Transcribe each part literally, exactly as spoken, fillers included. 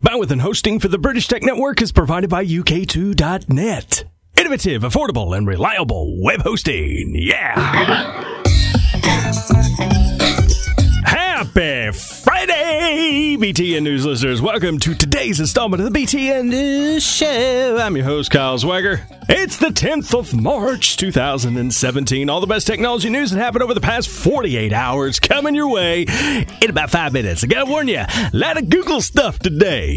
Bandwidth and hosting for the British Tech Network is provided by U K two dot net. Innovative, affordable, and reliable web hosting. Yeah! Happy Friday, B T N News listeners. Welcome to today's installment of the B T N News Show. I'm your host, Kyle Swagger. It's the tenth of March, two thousand seventeen. All the best technology news that happened over the past forty-eight hours coming your way in about five minutes. I gotta warn you, a lot of Google stuff today.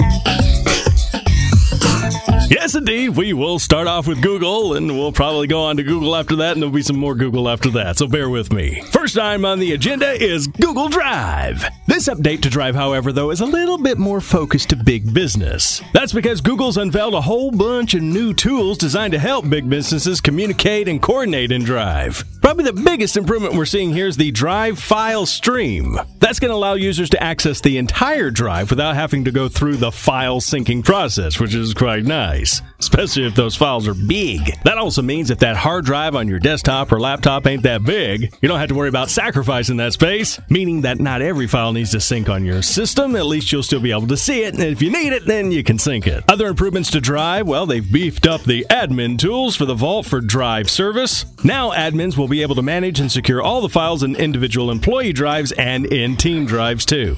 Yes, indeed, we will start off with Google, and we'll probably go on to Google after that, and there'll be some more Google after that, so bear with me. First item on the agenda is Google Drive. This update to Drive, however, though, is a little bit more focused to big business. That's because Google's unveiled a whole bunch of new tools designed to help big businesses communicate and coordinate in Drive. Probably the biggest improvement we're seeing here is the Drive File Stream. That's going to allow users to access the entire Drive without having to go through the file syncing process, which is quite nice, especially if those files are big. That also means if that hard drive on your desktop or laptop ain't that big, you don't have to worry about sacrificing that space, meaning that not every file needs to sync on your system. At least you'll still be able to see it, and if you need it, then you can sync it. Other improvements to Drive, well, they've beefed up the admin tools for the Vault for Drive service. Now admins will be able to manage and secure all the files in individual employee drives and in team drives too.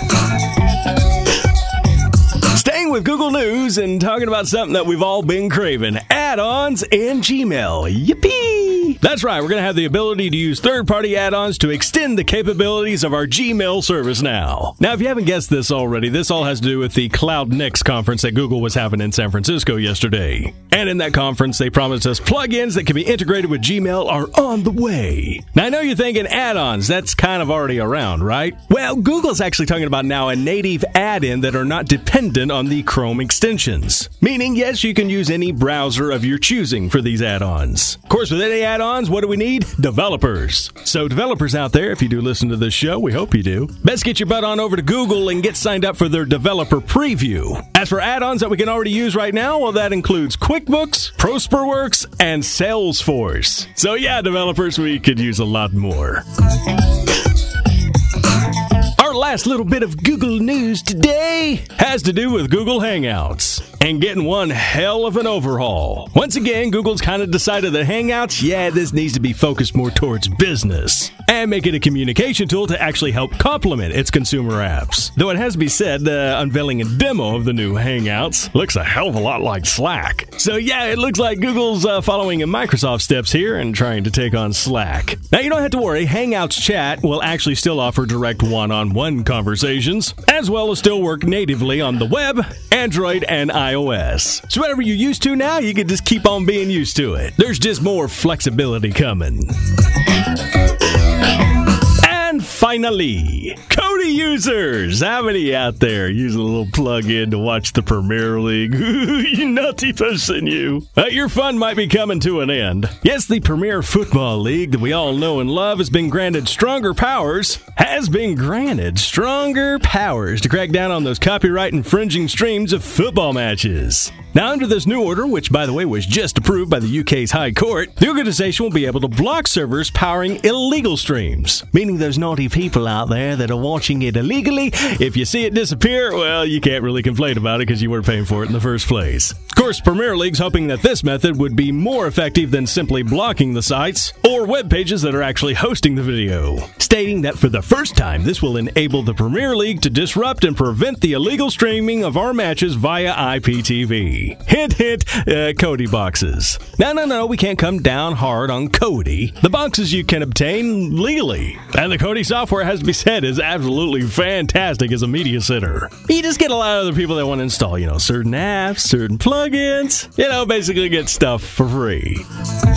Staying with Google News and talking about something that we've all been craving, add-ons in Gmail. Yippee! That's right, we're going to have the ability to use third-party add-ons to extend the capabilities of our Gmail service now. Now, if you haven't guessed this already, this all has to do with the Cloud Next conference that Google was having in San Francisco yesterday. And in that conference, they promised us plugins that can be integrated with Gmail are on the way. Now, I know you're thinking add-ons, that's kind of already around, right? Well, Google's actually talking about now a native add-in that are not dependent on the Chrome extensions. Meaning, yes, you can use any browser of your choosing for these add-ons. Of course, with any add-ons, what do we need? Developers. So developers out there, if you do listen to this show, we hope you do, best get your butt on over to Google and get signed up for their developer preview. As for add-ons that we can already use right now, well, that includes QuickBooks, Prosperworks, and Salesforce. So yeah, developers, we could use a lot more. Our last little bit of Google news today has to do with Google Hangouts and getting one hell of an overhaul. Once again, Google's kind of decided that Hangouts, yeah, this needs to be focused more towards business and make it a communication tool to actually help complement its consumer apps. Though it has to be said, uh, unveiling a demo of the new Hangouts looks a hell of a lot like Slack. So yeah, it looks like Google's uh, following in Microsoft steps here and trying to take on Slack. Now, you don't have to worry, Hangouts Chat will actually still offer direct one-on-one conversations, as well as still work natively on the web, Android, and iOS. So whatever you're used to now, you can just keep on being used to it. There's just more flexibility coming. And finally, Kodi users. How many out there use a little plug-in to watch the Premier League? You nutty person, you. Uh, your fun might be coming to an end. Yes, the Premier Football League that we all know and love has been granted stronger powers, has been granted stronger powers to crack down on those copyright-infringing streams of football matches. Now, under this new order, which, by the way, was just approved by the U K's High Court, the organization will be able to block servers powering illegal streams, meaning there's naughty people out there that are watching it illegally. If you see it disappear, well, you can't really complain about it because you weren't paying for it in the first place. Of course, Premier League's hoping that this method would be more effective than simply blocking the sites or web pages that are actually hosting the video, stating that for the first time, this will enable the Premier League to disrupt and prevent the illegal streaming of our matches via I P T V. Hint, hint, uh, Kodi boxes. No, no, no, we can't come down hard on Kodi. The boxes you can obtain legally. And the Kodi software, has to be said, is absolutely fantastic as a media center. You just get a lot of other people that want to install, you know, certain apps, certain plugins, you know, basically get stuff for free.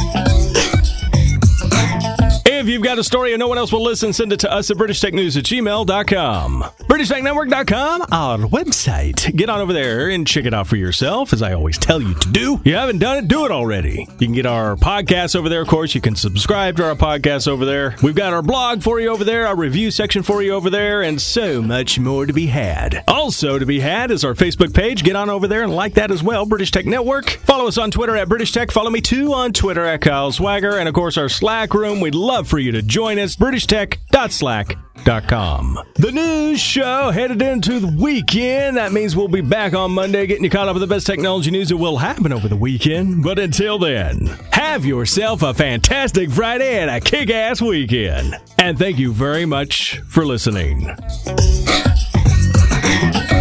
If you've got a story and no one else will listen, send it to us at british tech news at gmail dot com. british tech network dot com, our website. Get on over there and check it out for yourself, as I always tell you to do. If you haven't done it, do it already. You can get our podcasts over there, of course. You can subscribe to our podcasts over there. We've got our blog for you over there, our review section for you over there, and so much more to be had. Also to be had is our Facebook page. Get on over there and like that as well, British Tech Network. Follow us on Twitter at British Tech. Follow me too on Twitter at Kyle Swagger. And of course, our Slack room. We'd love for you to join us, british tech dot slack dot com. The news show headed into the weekend. That means we'll be back on Monday getting you caught up with the best technology news that will happen over the weekend. But until then, have yourself a fantastic Friday and a kick-ass weekend. And thank you very much for listening.